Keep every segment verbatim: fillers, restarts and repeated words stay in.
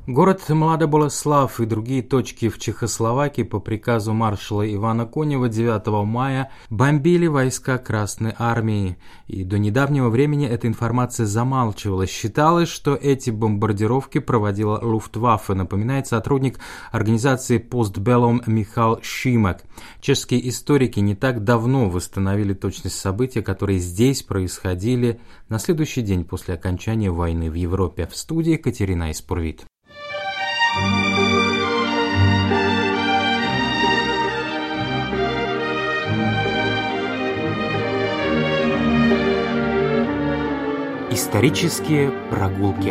Город Младоболеслав и другие точки в Чехословакии по приказу маршала Ивана Конева девятого мая бомбили войска Красной Армии. И до недавнего времени эта информация замалчивалась. Считалось, что эти бомбардировки проводила Люфтваффе, напоминает сотрудник организации Postbellum Michal Šimek. Чешские историки не так давно восстановили точность событий, которые здесь происходили на следующий день после окончания войны в Европе. В студии Катерина Испурвит. Исторические прогулки.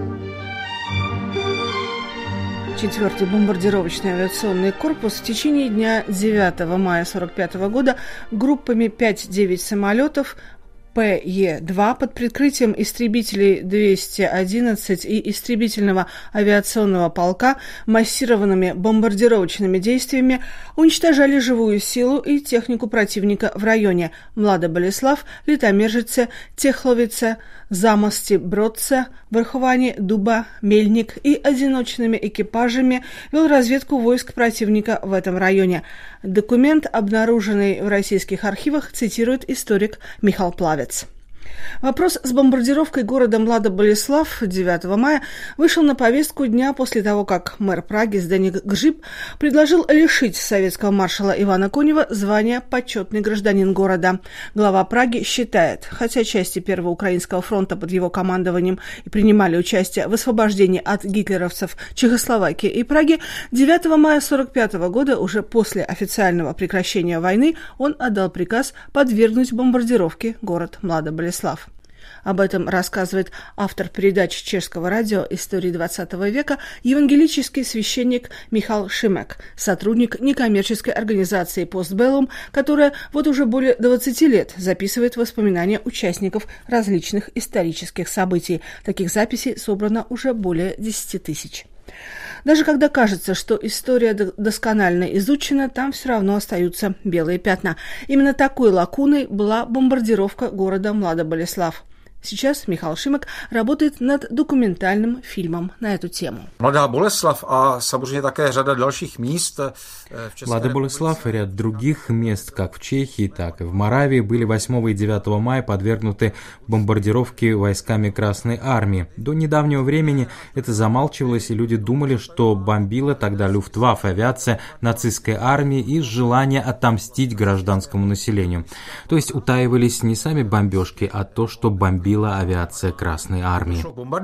Четвертый бомбардировочный авиационный корпус в течение дня девятого мая сорок пятого года группами пять-девять самолетов Пэ Е два под прикрытием истребителей двести одиннадцать и истребительного авиационного полка массированными бомбардировочными действиями уничтожали живую силу и технику противника в районе Младоболеслав, Литомержице, Техловице, Замости, Бродце, Верховане, Дуба, Мельник и одиночными экипажами вел разведку войск противника в этом районе. Документ, обнаруженный в российских архивах, цитирует историк Михал Плавец. Вопрос с бомбардировкой города Младоболеслав девятого мая вышел на повестку дня после того, как мэр Праги Зdeněk Grzyb предложил лишить советского маршала Ивана Конева звания «почетный гражданин города». Глава Праги считает, хотя части Первого Украинского фронта под его командованием и принимали участие в освобождении от гитлеровцев Чехословакии и Праги, девятого мая сорок пятого года, уже после официального прекращения войны, он отдал приказ подвергнуть бомбардировке город Младоболеслав. Об этом рассказывает автор передачи чешского радио «Истории двадцатого века» евангелический священник Михал Šimek, сотрудник некоммерческой организации Postbellum, которая вот уже более двадцати лет записывает воспоминания участников различных исторических событий. Таких записей собрано уже более десяти тысяч. Даже когда кажется, что история досконально изучена, там все равно остаются белые пятна. Именно такой лакуной была бомбардировка города Младоболеслав. Сейчас Михал Šimek работает над документальным фильмом на эту тему. Mladá Boleslav a samozřejmě také řada dalších míst. Младоболеслав и ряд других мест, как в Чехии, так и в Моравии, были восьмого и девятого мая подвергнуты бомбардировке войсками Красной Армии. До недавнего времени это замалчивалось, и люди думали, что бомбила тогда Люфтваффе, авиация нацистской армии, из желания отомстить гражданскому населению. То есть утаивались не сами бомбежки, а то, что бомбила авиация Красной Армии.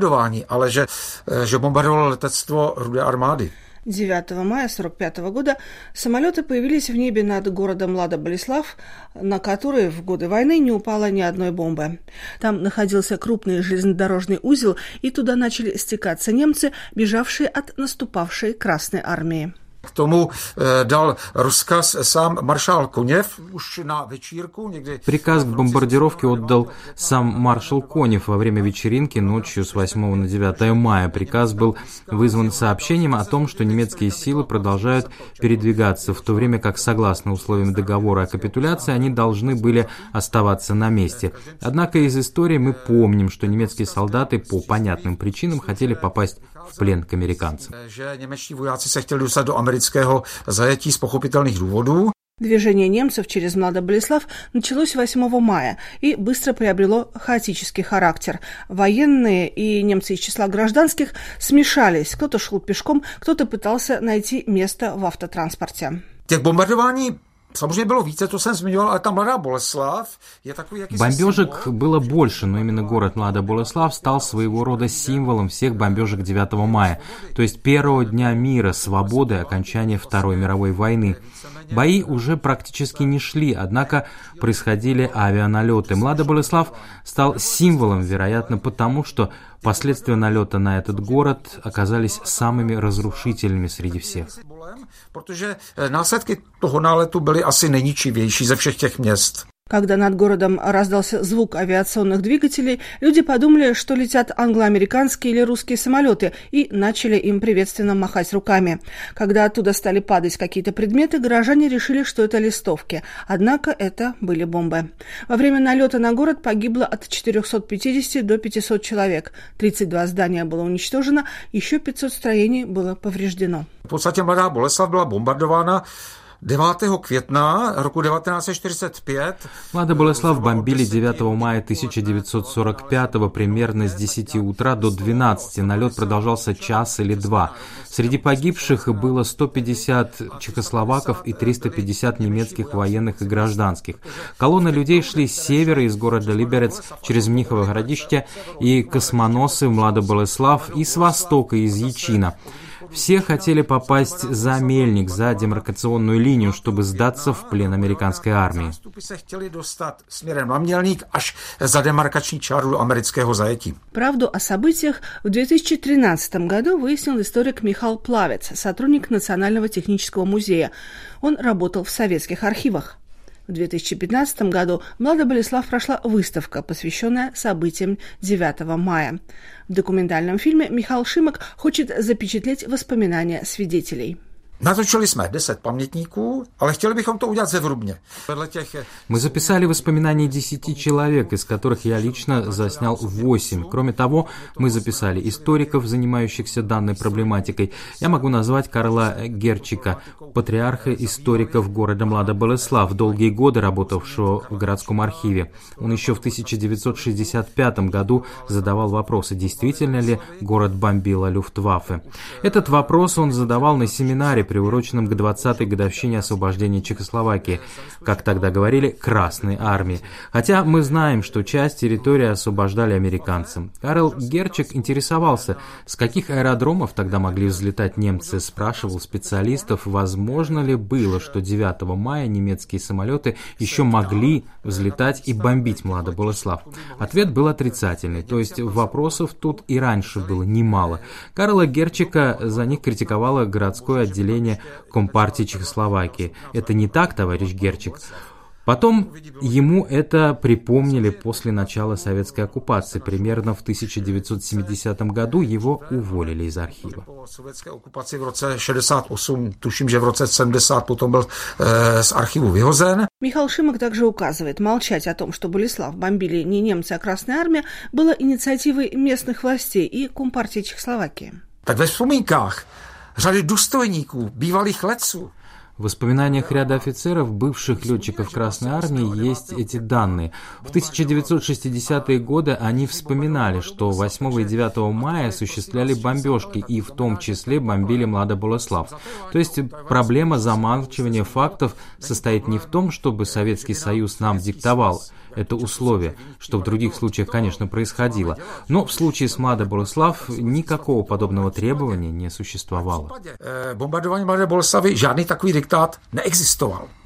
девятого мая сорок пятого года самолеты появились в небе над городом Младоболеслав, на который в годы войны не упало ни одной бомбы. Там находился крупный железнодорожный узел, и туда начали стекаться немцы, бежавшие от наступавшей Красной Армии. K tomu dal rozkaz sám maršál Koněv už na večírku někdy. Приказ к бомбардировке отдал сам маршал Конев во время вечеринки ночью с восьмого на девятое мая. Приказ был вызван сообщением о том, что немецкие силы продолжают передвигаться, в то время как, согласно условиям договора о капитуляции, они должны были оставаться на месте. Однако из истории мы помним, что немецкие солдаты по понятным причинам хотели попасть в плен к американцам. Движение немцев через Младоболеслав началось восьмого мая и быстро приобрело хаотический характер. Военные и немцы из числа гражданских смешались. Кто-то шел пешком, кто-то пытался найти место в автотранспорте. Тех бомбардований samozřejmě bylo více, to jsem zmiňoval, ale ta Mladá Boleslav je takový jakýsi Бомбежек было больше, но именно город Младоболеслав стал своего рода символом всех бомбежек девятого мая, то есть первого дня мира, свободы, окончания Второй мировой войны. Бои уже практически не шли, однако происходили авианалеты. Младоболеслав стал символом, вероятно, потому что последствия налета на этот город оказались самыми разрушительными среди всех. Protože následky toho náletu byly asi nejničivější ze všech těch měst. Когда над городом раздался звук авиационных двигателей, люди подумали, что летят англо-американские или русские самолеты, и начали им приветственно махать руками. Когда оттуда стали падать какие-то предметы, горожане решили, что это листовки. Однако это были бомбы. Во время налета на город погибло от четырехсот пятидесяти до пятисот человек. тридцать два здания было уничтожено, еще пятьсот строений было повреждено. В podstatě Mladá Boleslav byla bombardována девятого кvětna roku devatenáct set čtyřicet pět. Млада Болеслав бомбили девятого мая тысяча девятьсот сорок пятого примерно с десяти утра до двенадцати. Налет продолжался час или два. Среди погибших было сто пятьдесят чехословаков и триста пятьдесят немецких военных и гражданских. Колонны людей шли с севера из города Либерец через Мнихово Городище и Космоносы в Младу Болеслав и с востока из Ячина. Все хотели попасть за Мельник, за демаркационную линию, чтобы сдаться в плен американской армии. Правду о событиях в две тысячи тринадцатом году выяснил историк Михал Плавец, сотрудник Национального технического музея. Он работал в советских архивах. В две тысячи пятнадцатом году в Младу Болеслав прошла выставка, посвященная событиям девятого мая. В документальном фильме Михаил Шимок хочет запечатлеть воспоминания свидетелей. Natočili jsme deset pamětníků, ale chtěli bychom to udělat zevrubně. Мы записали воспоминания десяти человек, из которых я лично заснял восемь. Кроме того, мы записали историков, занимающихся данной проблематикой. Я могу назвать Карла Герчика, патриарха историков города Млада Болеслав, долгие годы работавшего в городском архиве. Он еще в тысяча девятьсот шестьдесят пятом году задавал вопросы, действительно ли город бомбила Люфтваффе. Этот вопрос он задавал на семинаре, приуроченном к двадцатой годовщине освобождения Чехословакии, как тогда говорили, Красной армии. Хотя мы знаем, что часть территории освобождали американцам. Карл Герчик интересовался, с каких аэродромов тогда могли взлетать немцы, спрашивал специалистов, возможно ли было, что девятого мая немецкие самолеты еще могли взлетать и бомбить Младу Болеслав. Ответ был отрицательный, то есть вопросов тут и раньше было немало. Карла Герчика за них критиковало городское отделение Компартии Чехословакии. Это не так, товарищ Герчик. Потом ему это припомнили после начала советской оккупации. Примерно в тысяча девятьсот семидесятом году его уволили из архива. Po sovětské okupaci v roce šedesát osm, tuším, že v roce sedmdesát potom byl e, z archivu vyhozen. Михаил Шимок также указывает, молчать о том, что Болеслав бомбили не немцы, а Красная армия, было инициативой местных властей и Компартии Чехословакии. Tak ve vzpomínkách řady důstojníků, bývalých letců. В воспоминаниях ряда офицеров, бывших летчиков Красной армии, есть эти данные. В тысяча девятьсот шестидесятые годы они вспоминали, что восьмого и девятого мая осуществляли бомбежки и в том числе бомбили Младу Болеслав. То есть проблема замалчивания фактов состоит не в том, чтобы Советский Союз нам диктовал это условие, что в других случаях, конечно, происходило. Но в случае с Младой Болеслав никакого подобного требования не существовало. Бомбардование Младé Boleslavy žádný takový diktát neexistoval.